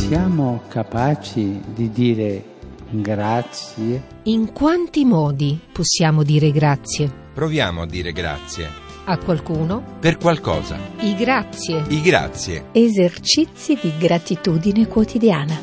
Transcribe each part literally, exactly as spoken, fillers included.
Siamo capaci di dire grazie? In quanti modi possiamo dire grazie? Proviamo a dire grazie. A qualcuno? Per qualcosa. I grazie. I grazie. Esercizi di gratitudine quotidiana.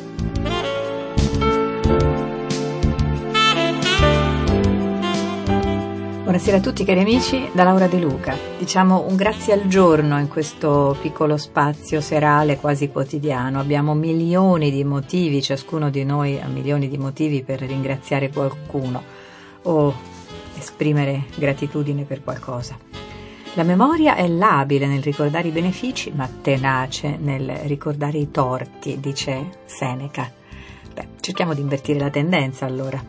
Buonasera a tutti cari amici, da Laura De Luca. Diciamo un grazie al giorno in questo piccolo spazio serale quasi quotidiano. Abbiamo milioni di motivi, ciascuno di noi ha milioni di motivi per ringraziare qualcuno o esprimere gratitudine per qualcosa. La memoria è labile nel ricordare i benefici, ma tenace nel ricordare i torti, dice Seneca. Beh, cerchiamo di invertire la tendenza allora.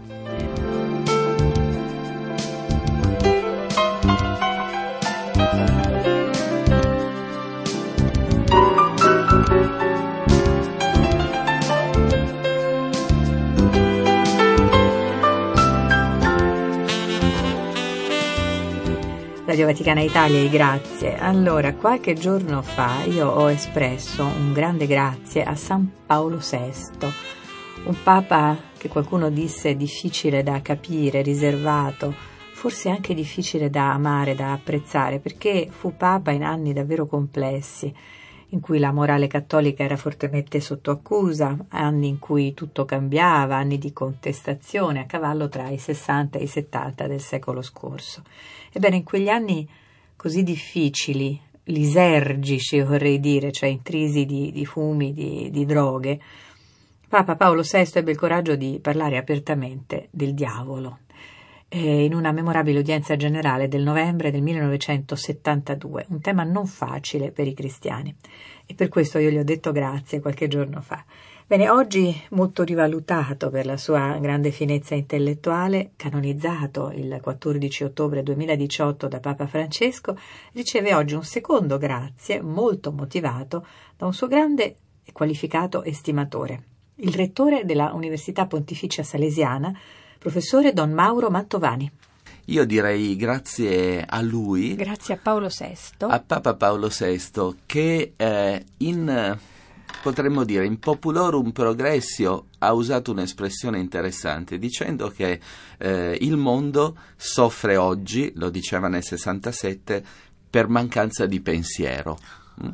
Radio Vaticana Italia, i grazie. Allora, qualche giorno fa io ho espresso un grande grazie a San Paolo sesto, un papa che qualcuno disse difficile da capire, riservato, forse anche difficile da amare, da apprezzare, perché fu papa in anni davvero complessi, in cui la morale cattolica era fortemente sotto accusa, anni in cui tutto cambiava, anni di contestazione a cavallo tra i sessanta e i settanta del secolo scorso. Ebbene, in quegli anni così difficili, lisergici vorrei dire, cioè intrisi di, di fumi, di, di droghe, Papa Paolo sesto ebbe il coraggio di parlare apertamente del diavolo. E in una memorabile udienza generale del novembre del millenovecentosettantadue, un tema non facile per i cristiani, e per questo io gli ho detto grazie qualche giorno fa. Bene, oggi molto rivalutato per la sua grande finezza intellettuale, canonizzato il quattordici ottobre duemiladiciotto da Papa Francesco, riceve oggi un secondo grazie molto motivato da un suo grande e qualificato estimatore, il rettore della Università Pontificia Salesiana, professore Don Mauro Mantovani. Io direi grazie a lui, Grazie a Paolo sesto, a Papa Paolo sesto, che eh, in, potremmo dire, in populorum progressio ha usato un'espressione interessante, dicendo che eh, il mondo soffre oggi, lo diceva nel sessantasette, per mancanza di pensiero. Mm?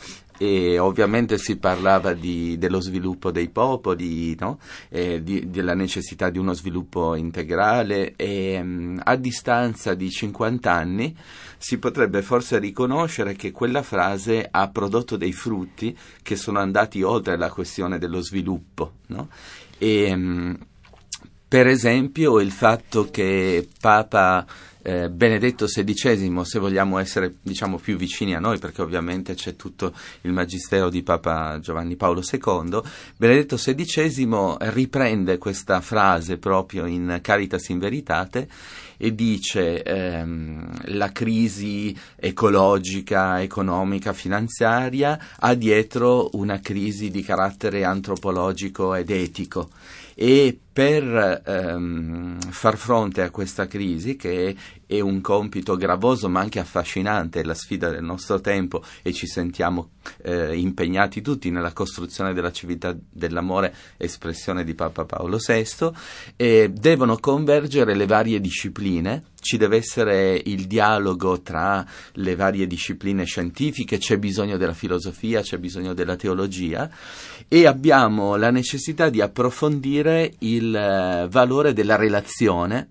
E ovviamente si parlava di, dello sviluppo dei popoli, no? E di, della necessità di uno sviluppo integrale e um, a distanza di cinquanta anni si potrebbe forse riconoscere che quella frase ha prodotto dei frutti che sono andati oltre la questione dello sviluppo, no? E, um, per esempio il fatto che Papa Eh, Benedetto sedicesimo, se vogliamo essere diciamo più vicini a noi, perché ovviamente c'è tutto il magistero di Papa Giovanni Paolo secondo, Benedetto sedicesimo riprende questa frase proprio in Caritas in Veritate e dice ehm, la crisi ecologica, economica, finanziaria ha dietro una crisi di carattere antropologico ed etico. E per ehm, far fronte a questa crisi, che è un compito gravoso ma anche affascinante, è la sfida del nostro tempo e ci sentiamo eh, impegnati tutti nella costruzione della civiltà dell'amore, espressione di Papa Paolo sesto, e devono convergere le varie discipline, ci deve essere il dialogo tra le varie discipline scientifiche, c'è bisogno della filosofia, c'è bisogno della teologia e abbiamo la necessità di approfondire il eh, valore della relazione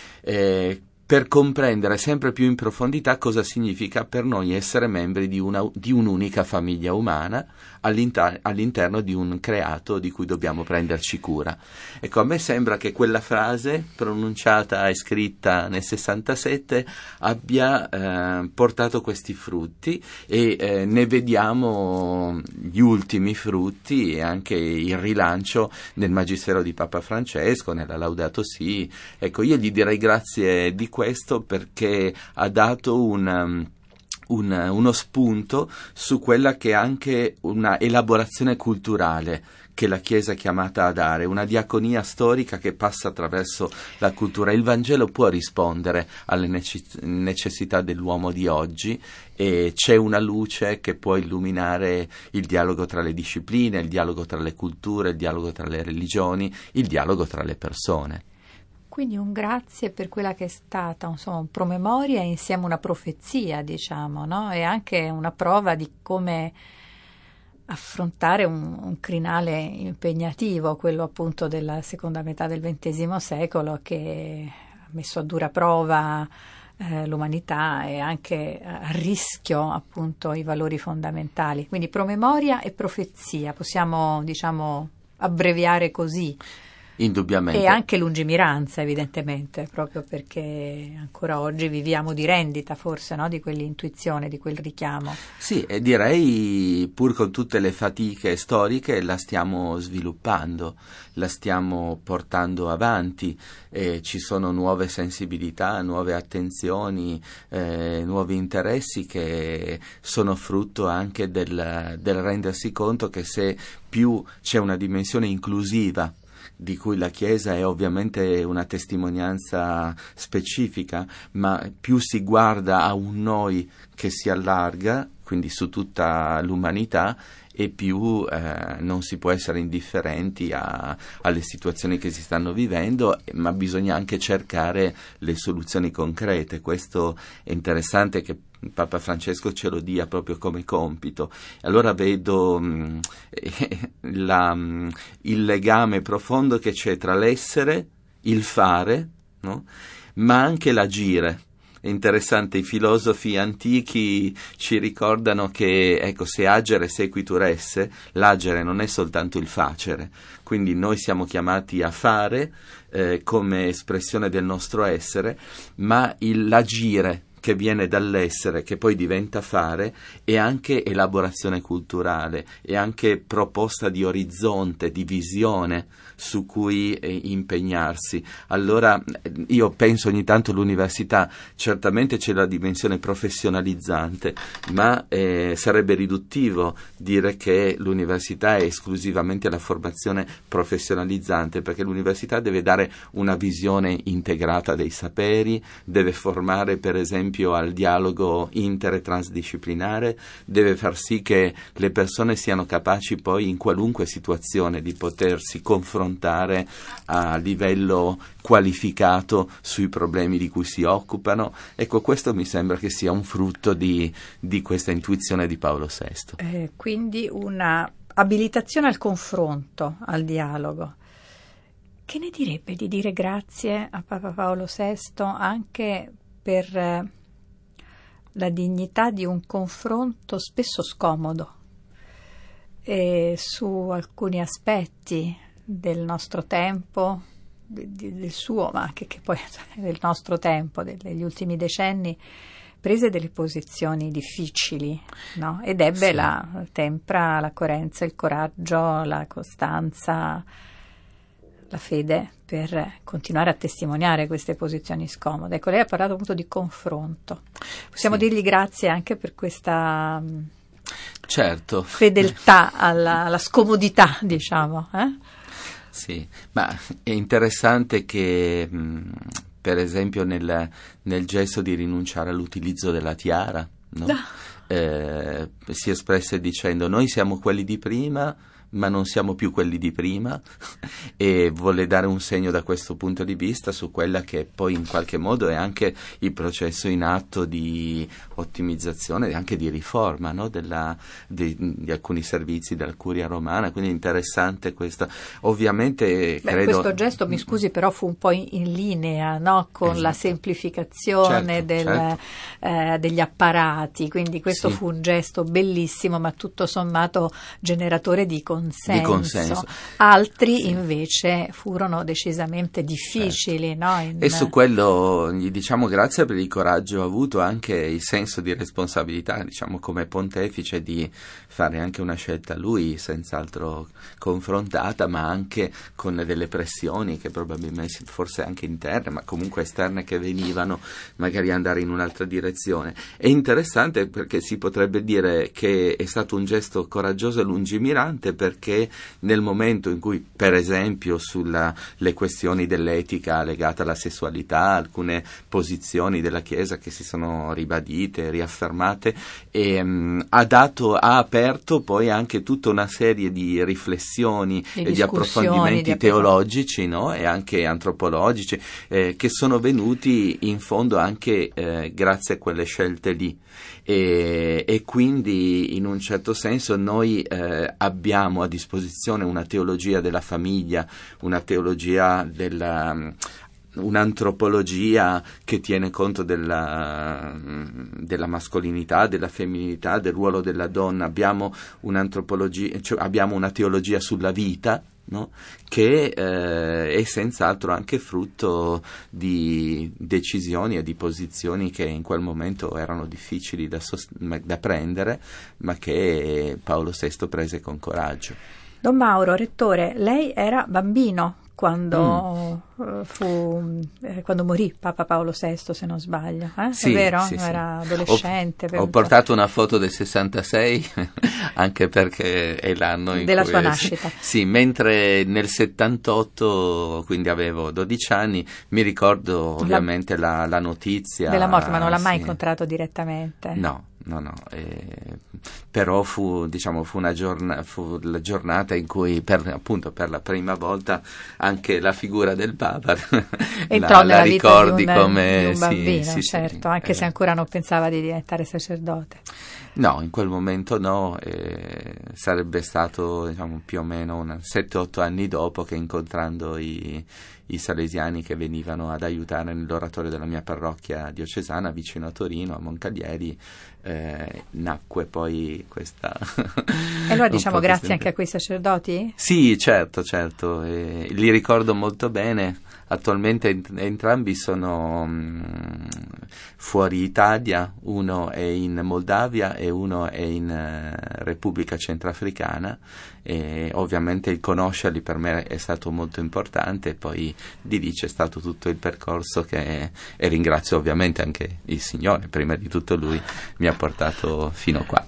eh, per comprendere sempre più in profondità cosa significa per noi essere membri di, una, di un'unica famiglia umana all'inter- all'interno di un creato di cui dobbiamo prenderci cura. Ecco, a me sembra che quella frase pronunciata e scritta nel sessantasette abbia eh, portato questi frutti e eh, ne vediamo gli ultimi frutti e anche il rilancio nel magistero di Papa Francesco, nella Laudato Si. Ecco, io gli direi grazie di questo perché ha dato un, un, uno spunto su quella che è anche una elaborazione culturale che la Chiesa è chiamata a dare, una diaconia storica che passa attraverso la cultura. Il Vangelo può rispondere alle necessità dell'uomo di oggi e c'è una luce che può illuminare il dialogo tra le discipline, il dialogo tra le culture, il dialogo tra le religioni, il dialogo tra le persone. Quindi un grazie per quella che è stata, insomma, un promemoria insieme a una profezia, diciamo, no? E anche una prova di come affrontare un, un crinale impegnativo, quello appunto della seconda metà del ventesimo secolo, che ha messo a dura prova eh, l'umanità e anche a rischio appunto i valori fondamentali. Quindi promemoria e profezia, possiamo diciamo abbreviare così. Indubbiamente. E anche lungimiranza, evidentemente, proprio perché ancora oggi viviamo di rendita, forse, no? Di quell'intuizione, di quel richiamo. Sì, e direi, pur con tutte le fatiche storiche, la stiamo sviluppando, la stiamo portando avanti, e ci sono nuove sensibilità, nuove attenzioni, eh, nuovi interessi che sono frutto anche del, del rendersi conto che se più c'è una dimensione inclusiva, di cui la Chiesa è ovviamente una testimonianza specifica, ma più si guarda a un noi che si allarga, quindi su tutta l'umanità, e più eh, non si può essere indifferenti a, alle situazioni che si stanno vivendo, ma bisogna anche cercare le soluzioni concrete. Questo è interessante che Papa Francesco ce lo dia proprio come compito. Allora vedo mh, eh, la, mh, il legame profondo che c'è tra l'essere, il fare, no? Ma anche l'agire. È interessante, i filosofi antichi ci ricordano che, ecco, se agere sequitur esse, l'agere non è soltanto il facere, quindi noi siamo chiamati a fare eh, come espressione del nostro essere, ma il, l'agire che viene dall'essere, che poi diventa fare, è anche elaborazione culturale, è anche proposta di orizzonte, di visione su cui eh, impegnarsi. Allora io penso ogni tanto l'università, certamente c'è la dimensione professionalizzante, ma eh, sarebbe riduttivo dire che l'università è esclusivamente la formazione professionalizzante, perché l'università deve dare una visione integrata dei saperi, deve formare per esempio al dialogo inter e transdisciplinare, deve far sì che le persone siano capaci poi in qualunque situazione di potersi confrontare a livello qualificato sui problemi di cui si occupano. Ecco, questo mi sembra che sia un frutto di, di questa intuizione di Paolo sesto. Eh, quindi una abilitazione al confronto, al dialogo. Che ne direbbe di dire grazie a Papa Paolo sesto anche per eh, la dignità di un confronto spesso scomodo e su alcuni aspetti del nostro tempo, de, de, del suo, ma anche che poi del nostro tempo, degli ultimi decenni, prese delle posizioni difficili, no? Ed ebbe sì. la tempra, la coerenza, il coraggio, la costanza, la fede per continuare a testimoniare queste posizioni scomode. Ecco, lei ha parlato appunto di confronto. Possiamo sì. dirgli grazie anche per questa certo. fedeltà alla, alla scomodità, diciamo. Eh? Sì, ma è interessante che mh, per esempio nel, nel gesto di rinunciare all'utilizzo della tiara, no? no. Eh, si espresse dicendo: noi siamo quelli di prima, ma non siamo più quelli di prima, e vuole dare un segno da questo punto di vista su quella che poi in qualche modo è anche il processo in atto di ottimizzazione e anche di riforma, no? Della, di, di alcuni servizi della Curia Romana, quindi interessante questa. Ovviamente Beh, credo... questo gesto, mi scusi, però fu un po' in linea, no? Con esatto. la semplificazione certo, del, certo. Eh, degli apparati, quindi questo sì. fu un gesto bellissimo, ma tutto sommato generatore di consenso, di consenso. altri Sì. invece furono decisamente difficili. Certo. No? In... E su quello gli diciamo grazie per il coraggio avuto, anche il senso di responsabilità, diciamo come pontefice, di fare anche una scelta lui senz'altro confrontata, ma anche con delle pressioni che probabilmente forse anche interne, ma comunque esterne, che venivano magari andare in un'altra direzione. È interessante perché si potrebbe dire che è stato un gesto coraggioso e lungimirante, perché nel momento in cui, per esempio, sulle questioni dell'etica legata alla sessualità, alcune posizioni della Chiesa che si sono ribadite, riaffermate, e, um, ha dato, ha aperto poi anche tutta una serie di riflessioni di e di approfondimenti di teologici, no? E anche antropologici, eh, che sono venuti in fondo anche eh, grazie a quelle scelte lì. E, e quindi in un certo senso noi eh, abbiamo a disposizione una teologia della famiglia, una teologia della un'antropologia che tiene conto della, della mascolinità, della femminilità, del ruolo della donna. Abbiamo un'antropologia, cioè abbiamo una teologia sulla vita, no? Che eh, è senz'altro anche frutto di decisioni e di posizioni che in quel momento erano difficili da, sost- da prendere, ma che Paolo sesto prese con coraggio. Don Mauro, rettore, lei era bambino quando mm. fu eh, quando morì Papa Paolo sesto, se non sbaglio, eh? Sì, è vero? sì, era sì. adolescente. Ho, ho portato una foto del sessantasei anche perché è l'anno in della cui sua nascita. Sì, sì, mentre nel settantotto, quindi avevo dodici anni, mi ricordo ovviamente la, la notizia della morte, ma non l'ha mai sì. incontrato direttamente. No. No, no, eh, però fu, diciamo, fu una giornata, fu la giornata in cui per, appunto per la prima volta anche la figura del Papa entrò la, nella la ricordi vita di un, come di un bambino, sì, sì, certo, sì, anche eh. se ancora non pensava di diventare sacerdote. No, in quel momento no, eh, sarebbe stato, diciamo, più o meno sette otto anni dopo che, incontrando i, i salesiani che venivano ad aiutare nell'oratorio della mia parrocchia diocesana vicino a Torino, a Moncalieri, eh, nacque poi questa... E allora diciamo grazie anche a quei sacerdoti? Sì, certo, certo, eh, li ricordo molto bene. Attualmente ent- entrambi sono mh, fuori Italia, uno è in Moldavia e uno è in uh, Repubblica Centrafricana, e ovviamente il conoscerli per me è stato molto importante. Poi di lì c'è stato tutto il percorso che, e ringrazio ovviamente anche il Signore, prima di tutto Lui mi ha portato fino qua.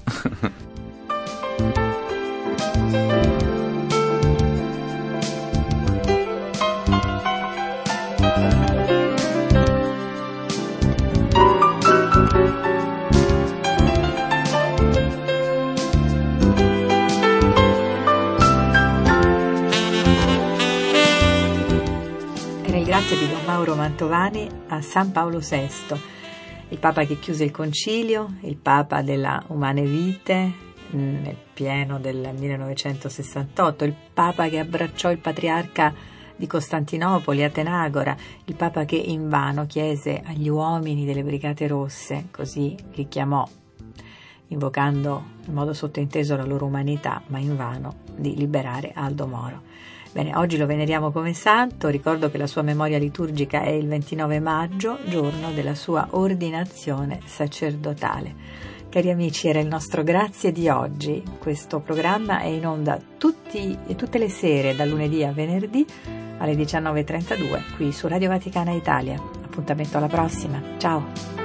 Grazie di Don Mauro Mantovani a San Paolo sesto, il Papa che chiuse il concilio, il Papa della Umane Vite nel pieno del millenovecentosessantotto, il Papa che abbracciò il patriarca di Costantinopoli, Atenagora, il Papa che invano chiese agli uomini delle Brigate Rosse, così li chiamò, invocando in modo sottinteso la loro umanità, ma invano, di liberare Aldo Moro. Bene, oggi lo veneriamo come santo. Ricordo che la sua memoria liturgica è il ventinove maggio, giorno della sua ordinazione sacerdotale. Cari amici, era il nostro Grazie di oggi. Questo programma è in onda tutti, tutte le sere, da lunedì a venerdì alle diciannove e trentadue, qui su Radio Vaticana Italia. Appuntamento alla prossima. Ciao!